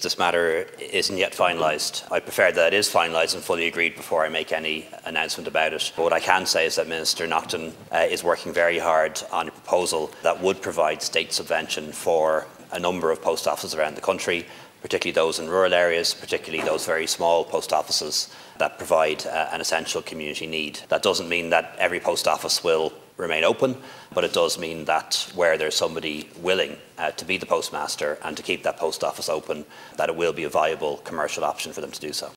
this matter isn't yet finalised. I prefer that it is finalised and fully agreed before I make any announcement about it. But what I can say is that Minister Naughton is working very hard on a proposal that would provide state subvention for a number of post offices around the country, particularly those in rural areas, particularly those very small post offices that provide an essential community need. That doesn't mean that every post office will remain open, but it does mean that where there's somebody willing to be the postmaster and to keep that post office open, that it will be a viable commercial option for them to do so.